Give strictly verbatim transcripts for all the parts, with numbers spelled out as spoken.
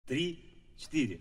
три, четыре.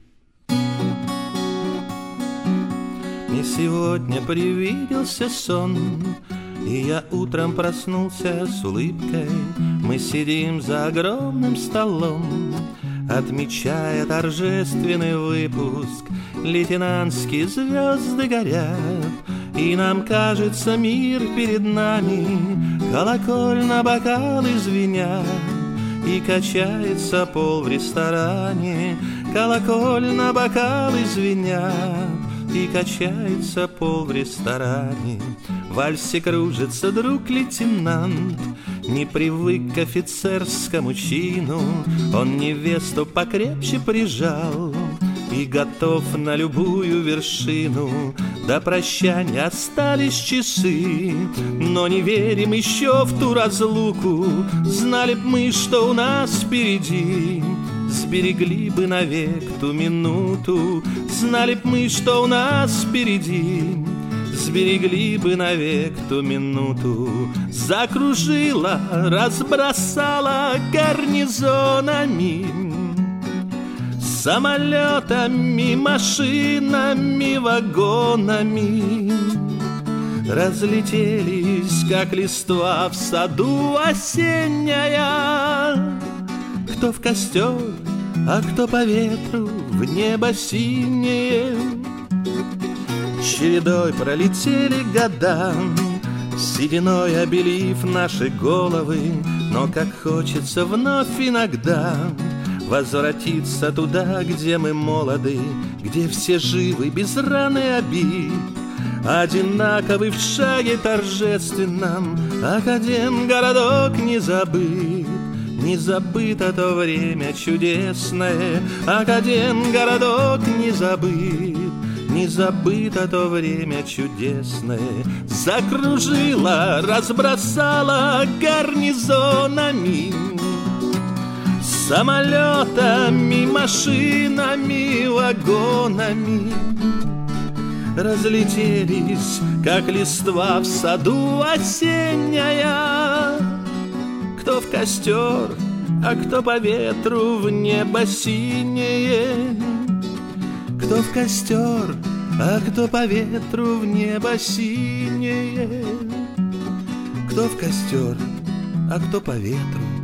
Мне сегодня привиделся сон, и я утром проснулся с улыбкой. Мы сидим за огромным столом, отмечая торжественный выпуск. Лейтенантские звезды горят, и нам кажется, мир перед нами. Колокольно бокалы звенят, и качается пол в ресторане. Колокольно бокалы звенят, и качается пол в ресторане. В вальсе кружится друг лейтенант, не привык к офицерскому чину. Он невесту покрепче прижал и готов на любую вершину. До прощания остались часы, но не верим еще в ту разлуку. Знали б мы, что у нас впереди, сберегли бы навек ту минуту. Знали б мы, что у нас впереди, сберегли бы навек ту минуту. Закружила, разбросала гарнизонами, самолетами, машинами, вагонами. Разлетелись, как листва в саду осенняя. Кто в костер, а кто по ветру в небо синее. Чередой пролетели года, сединой обелив наши головы. Но как хочется вновь иногда возвратиться туда, где мы молоды, где все живы без раны и обид, одинаковый в шаге торжественном. Академгородок не забыт, не забыто то время чудесное. Академгородок не забыт, не забыто то время чудесное. Закружила, разбросала гарнизонами, самолетами, машинами, вагонами. Разлетелись, как листва в саду осенняя. Кто в костер, а кто по ветру в небо синее. Кто в костер, а кто по ветру в небо синее. Кто в костер, а кто по ветру